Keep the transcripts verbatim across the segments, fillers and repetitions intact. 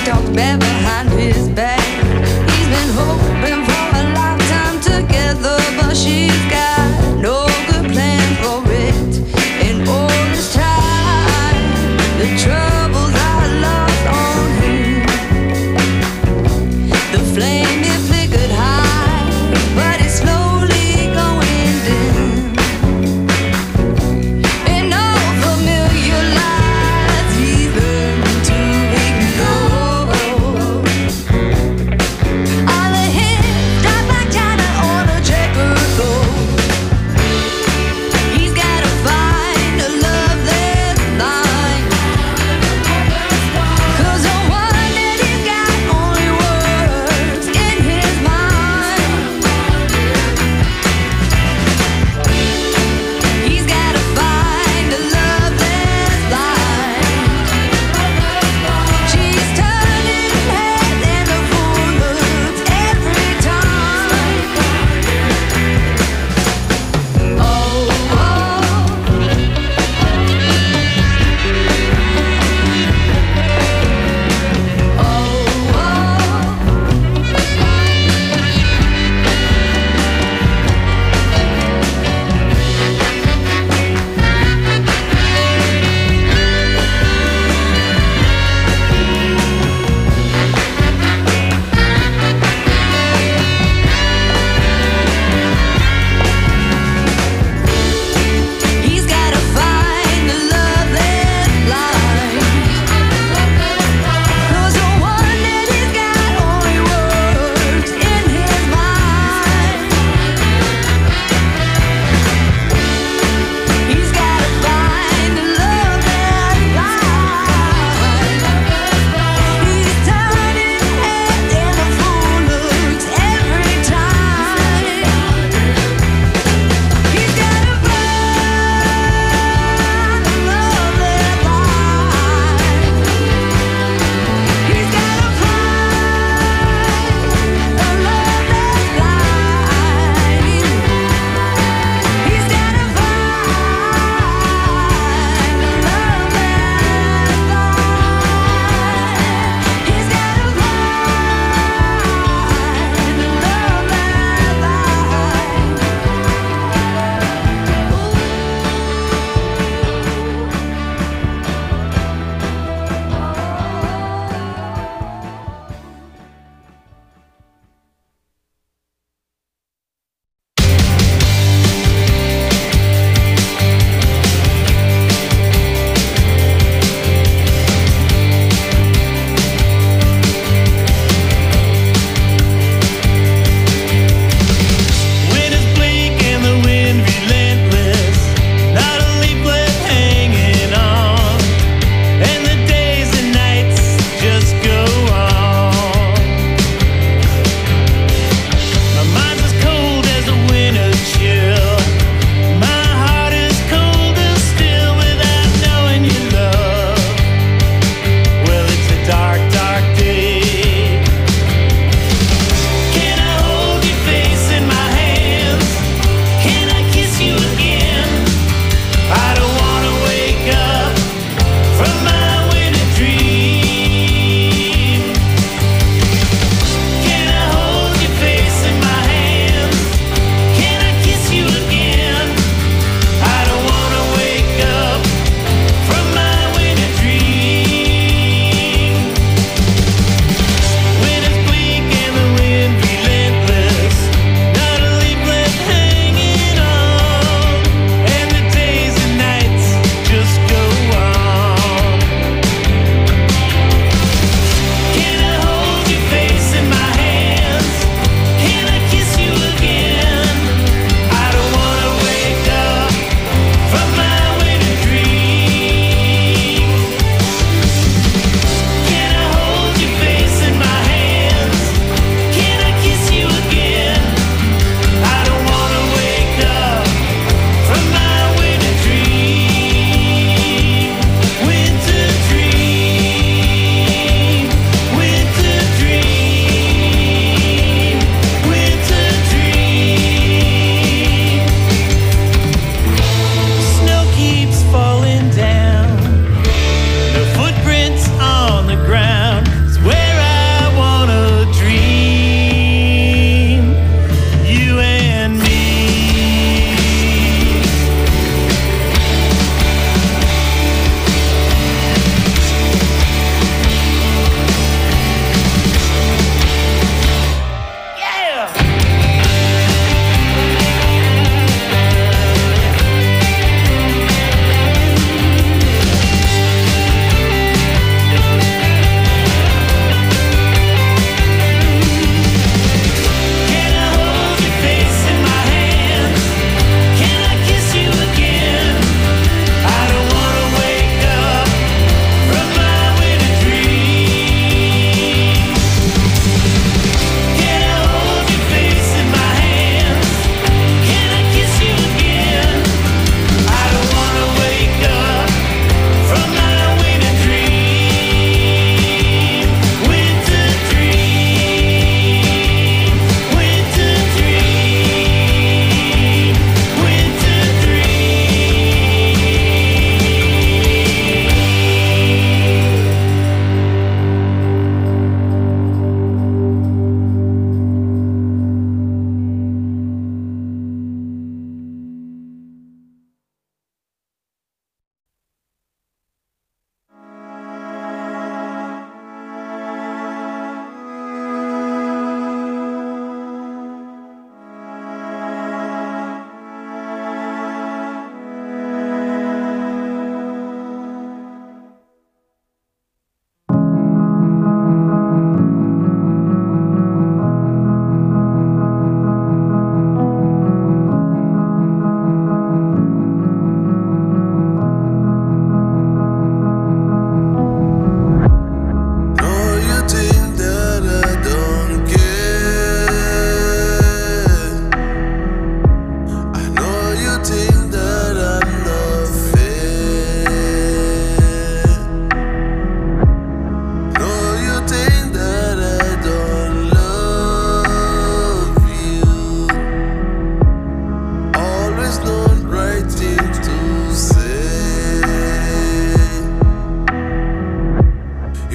familiar lies he's learned to ignore.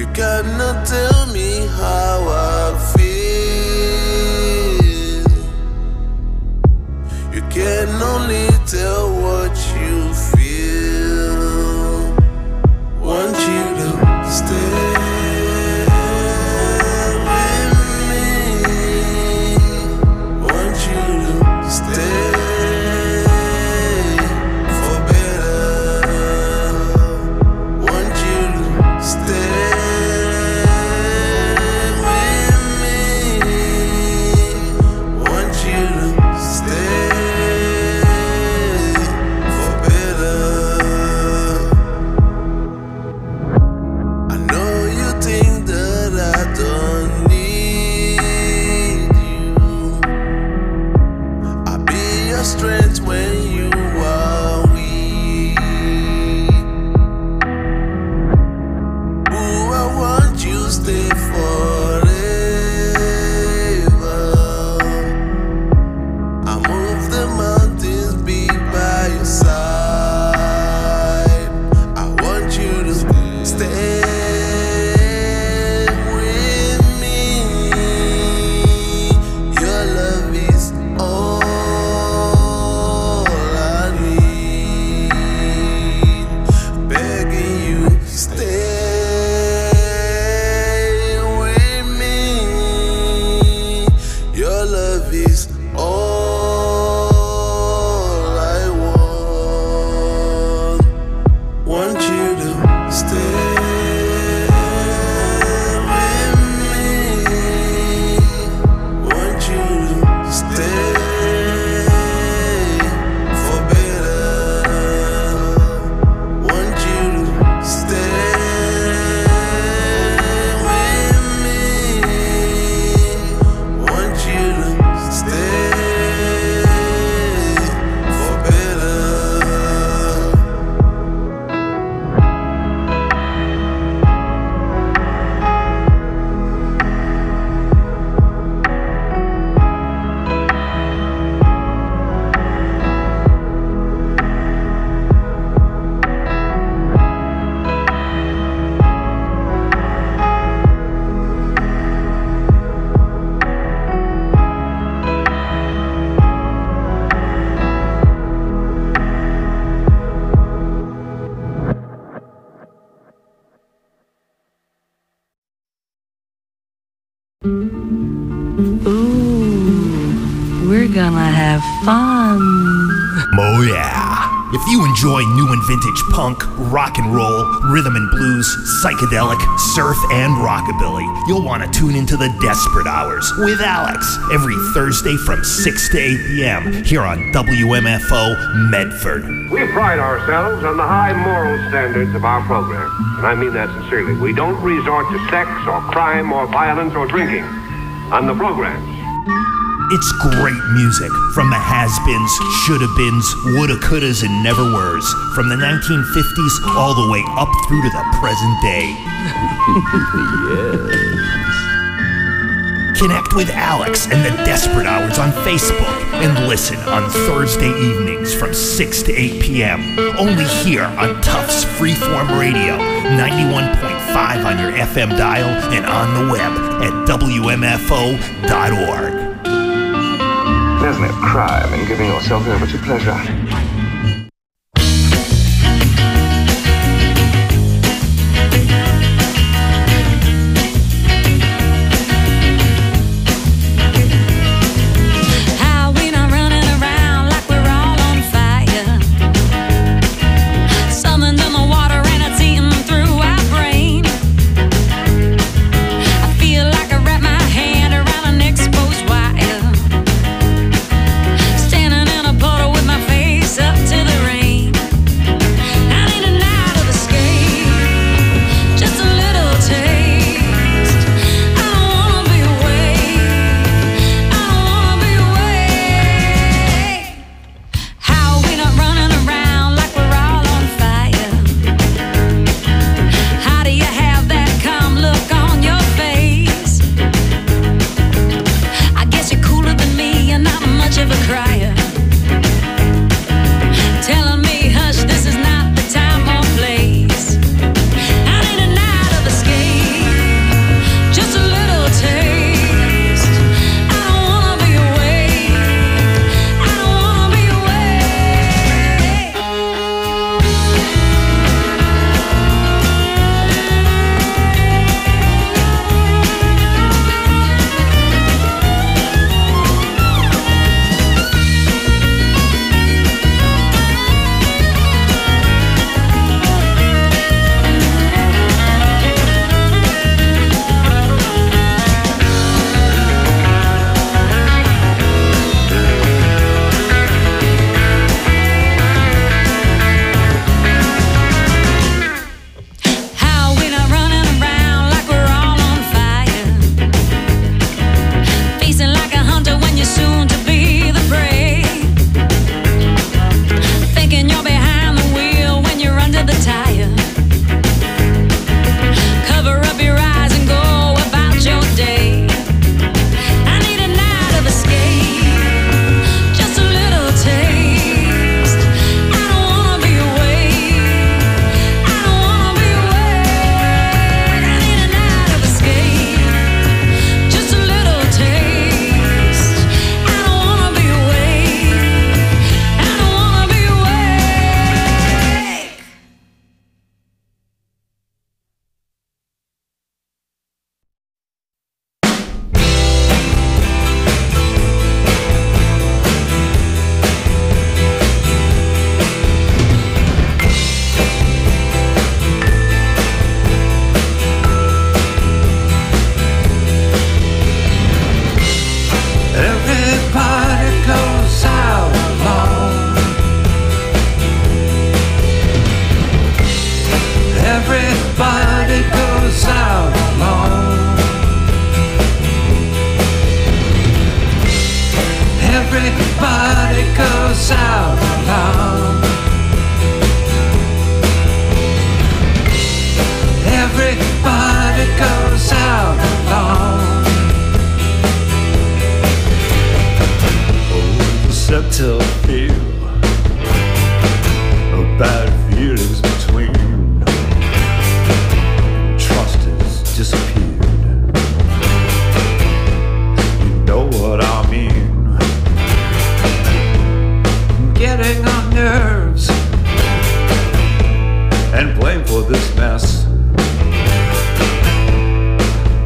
You cannot tell me how I feel. You can only tell what you feel. Want you to stay with me. Want you to stay for better. Want you to stay with me. Want you to stay for better. I know you think that I don't need you. I'll be your strength when you are weak. Ooh, I want you to stay forever. I move the mountains, be by your side. I want you to stay with me. Your love is all I need. Begging you, stay with me. Your love is all I want. Want you to stay with me. Want you to stay for better. Want you to stay with me. Want you to stay for better. Ooh, we're gonna have fun. Oh yeah. If you enjoy new and vintage punk, rock and roll, rhythm and blues, psychedelic, surf, and rockabilly, you'll want to tune into the Desperate Hours with Alex every Thursday from six to eight p.m. here on W M F O Medford. We pride ourselves on the high moral standards of our program, and I mean that sincerely. We don't resort to sex or crime or violence or drinking on the programs. It's great music from the has-beens, shoulda-beens, woulda-couldas, and never-weres, from the nineteen fifties all the way up through to the present day. Yes. Connect with Alex and the Desperate Hours on Facebook and listen on Thursday evenings from six to eight p.m. only here on Tufts Freeform Radio, ninety-one point five on your F M dial and on the web at W M F O dot org. There's no crime in giving yourself over to pleasure. How we not running around like we're all on fire? Summoned in the water and it's eating through our brain. I feel like I wrap my hand around an exposed wire. Standing in a puddle with my face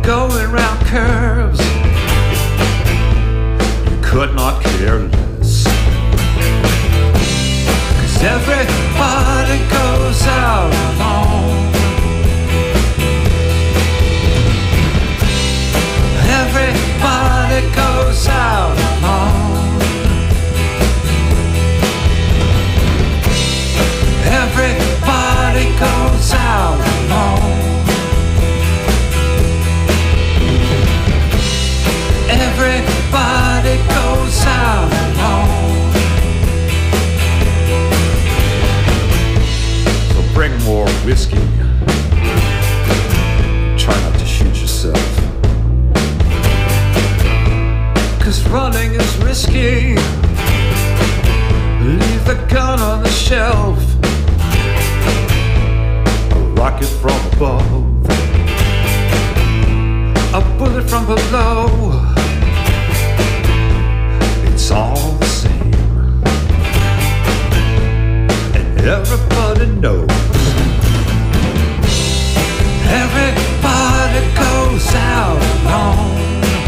going round curves. You could not care less, 'cause everybody goes out alone. Everybody goes out alone. Everybody goes out alone. Everybody goes out alone. So bring more whiskey. Try not to shoot yourself, 'cause running is risky. Leave the gun on the shelf. A rocket from above, a bullet from below. It's all the same, and everybody knows. Everybody goes out alone.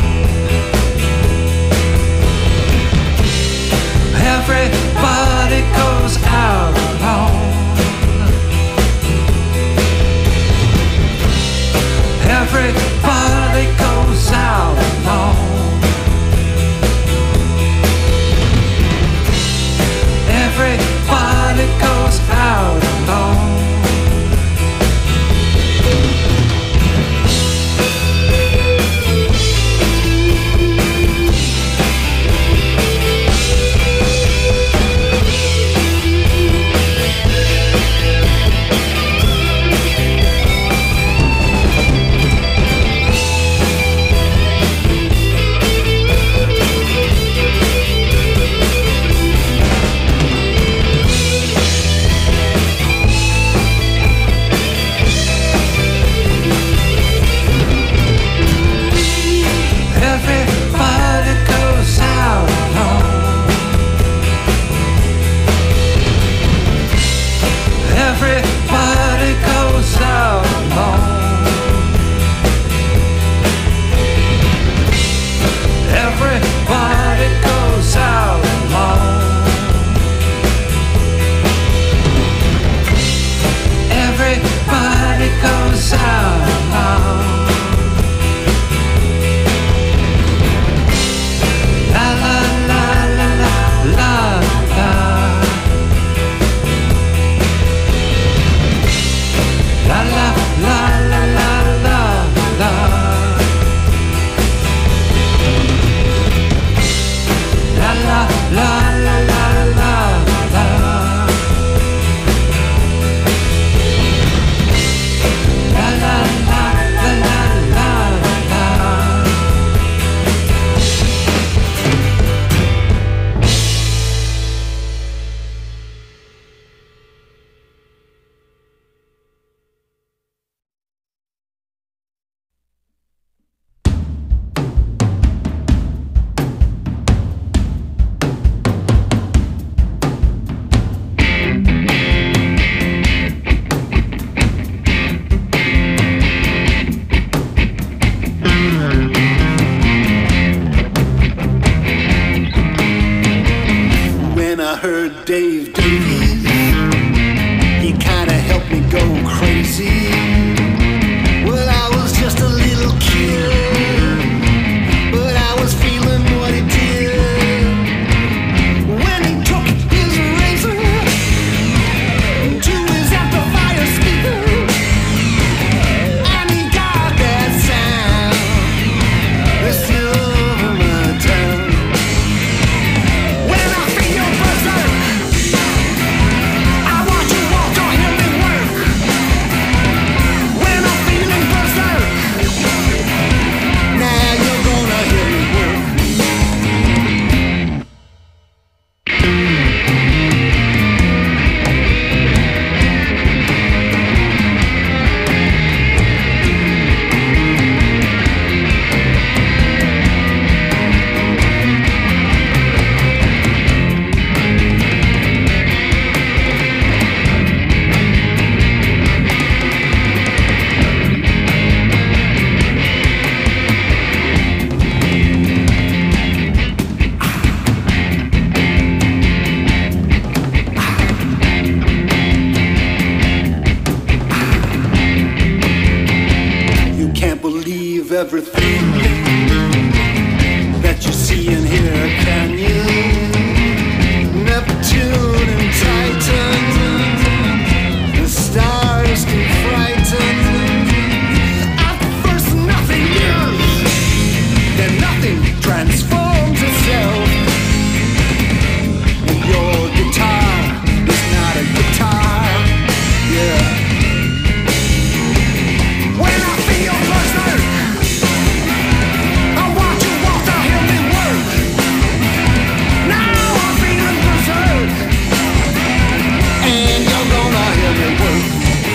Everybody goes out alone. Everybody goes out alone. Everybody goes out alone. everything that you see and hear, can you? Neptune and Titan, the stars can frighten. At first nothing moves, then nothing transforms itself. And your guitar is not a guitar, yeah. When I feel berserk, I watch you walk to hear me work. Now I'm feeling berserk, and you're gonna hear me work.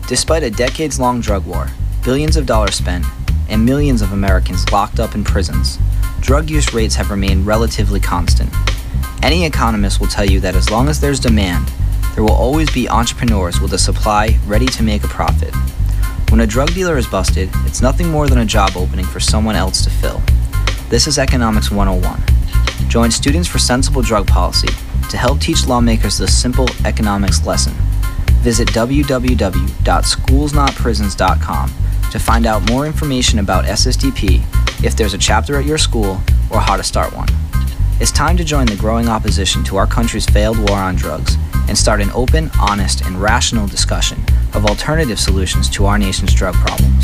Despite a decades-long drug war, billions of dollars spent, and millions of Americans locked up in prisons, drug use rates have remained relatively constant. Any economist will tell you that as long as there's demand, there will always be entrepreneurs with a supply ready to make a profit. When a drug dealer is busted, it's nothing more than a job opening for someone else to fill. This is Economics one oh one. Join Students for Sensible Drug Policy to help teach lawmakers this simple economics lesson. Visit w w w dot schools not prisons dot com to find out more information about S S D P, if there's a chapter at your school, or how to start one. It's time to join the growing opposition to our country's failed war on drugs and start an open, honest, and rational discussion of alternative solutions to our nation's drug problems.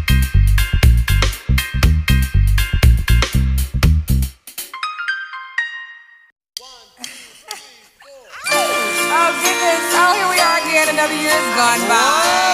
Oh goodness, oh here we are again, another year has gone by.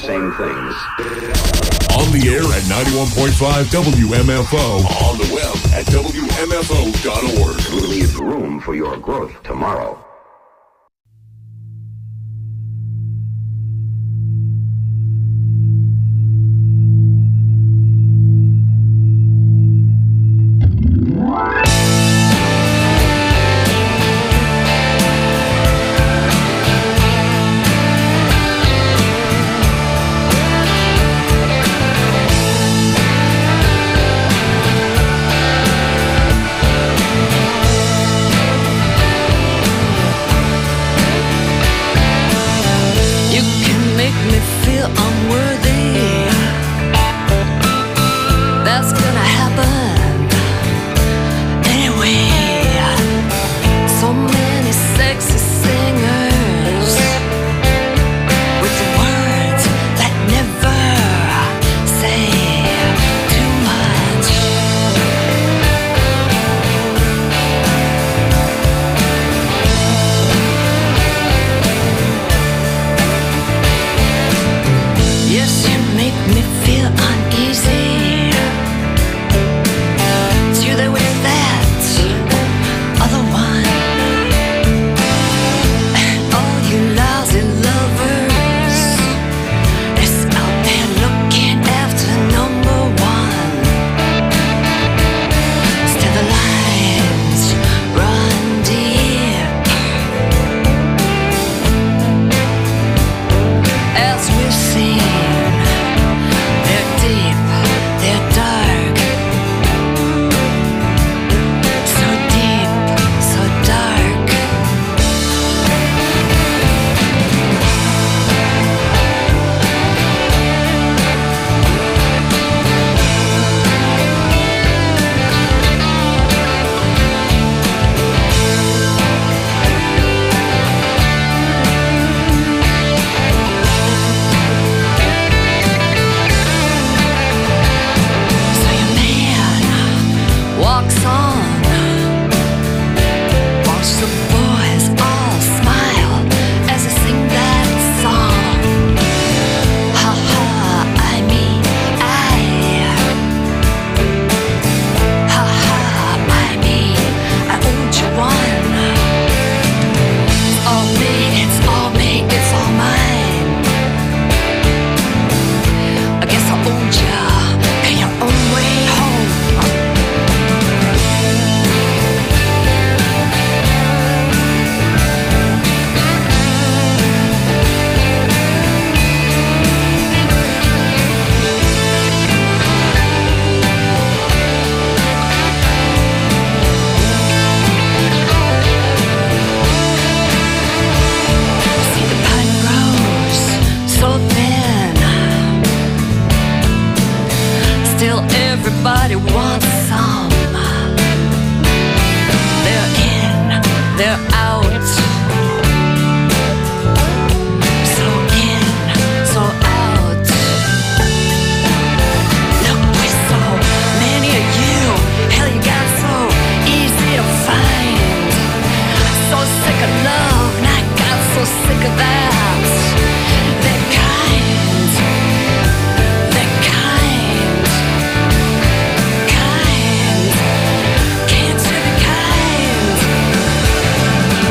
same things. On the air at ninety-one point five W M F O. On the web at W M F O dot org. Leave room for your growth tomorrow. everybody wants some. They're in, they're out. So in, so out. Look, we're so many of you. Hell, you got so easy to find. So sick of love, and I got so sick of that. They're kind. They're kind. Kind. Can't you be kind?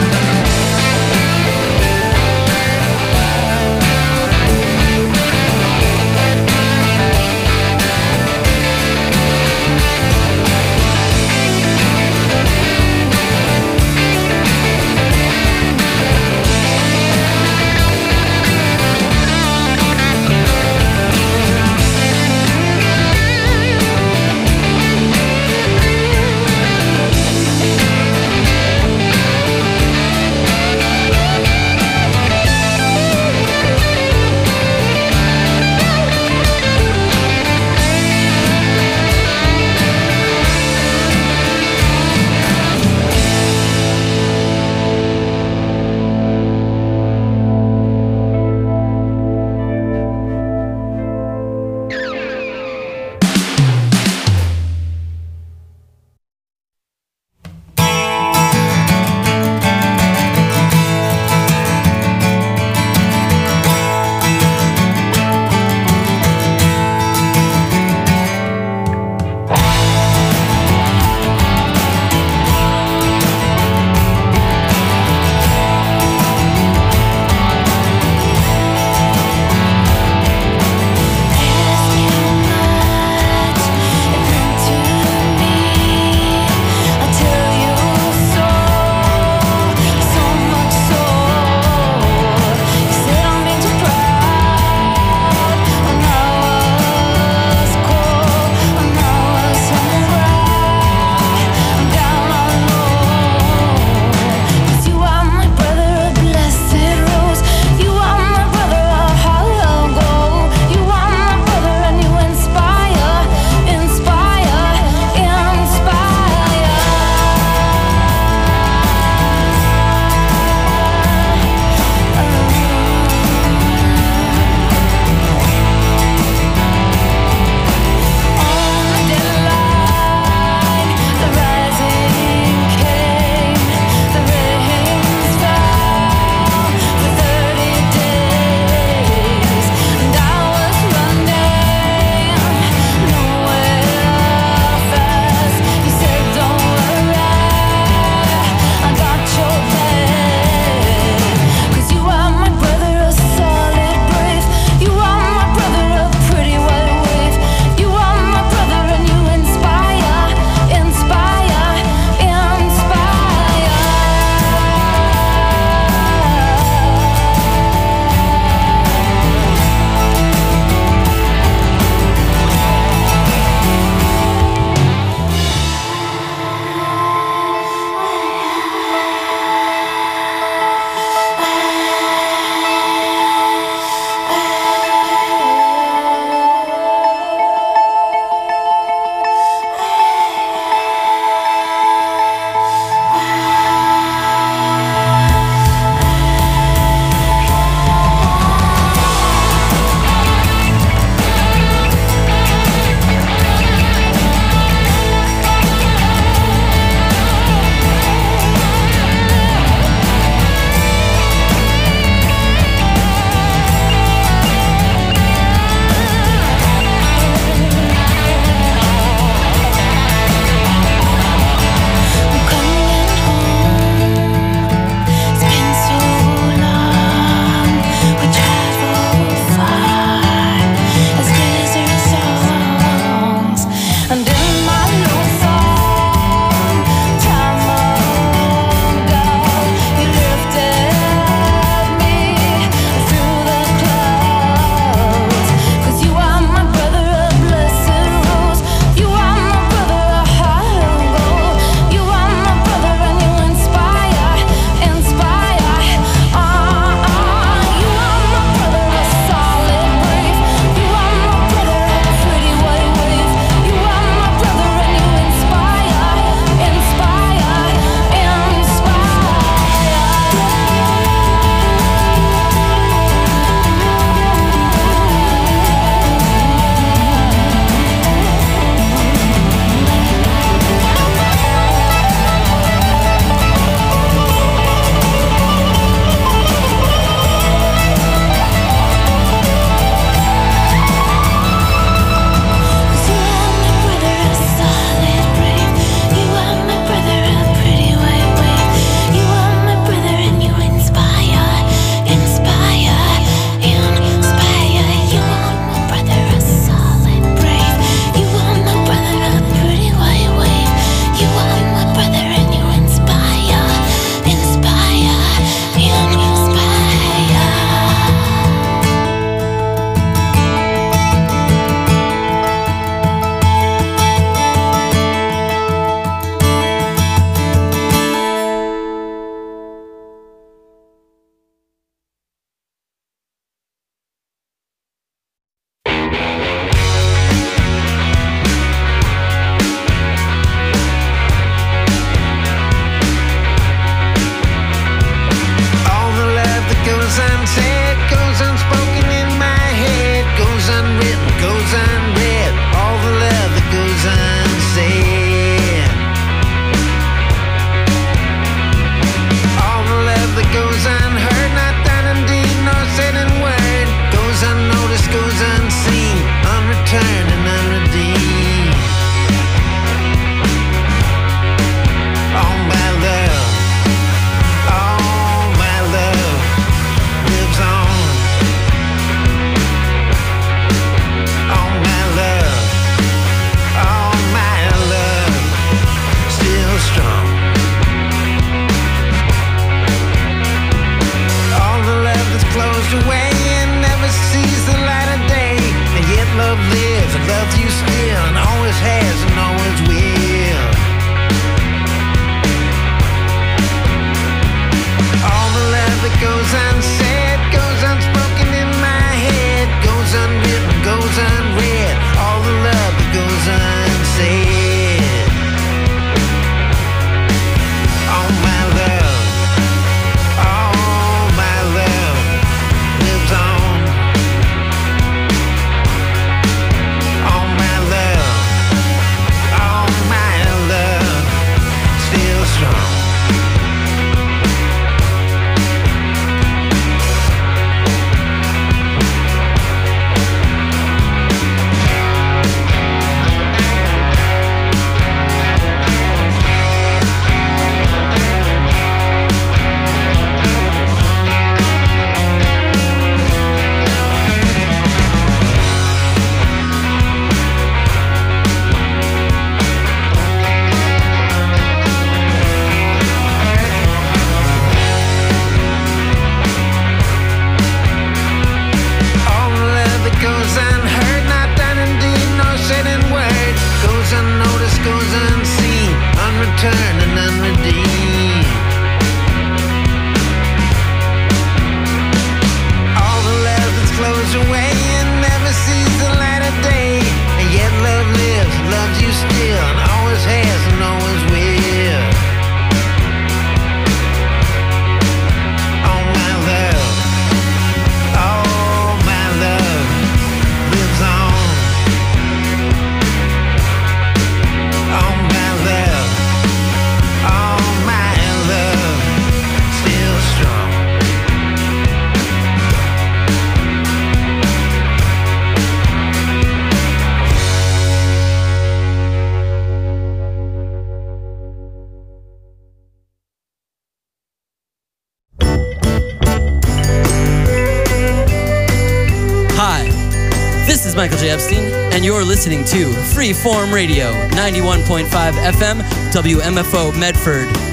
Michael J. Epstein, and you're listening to Freeform Radio, ninety-one point five F M, W M F O Medford.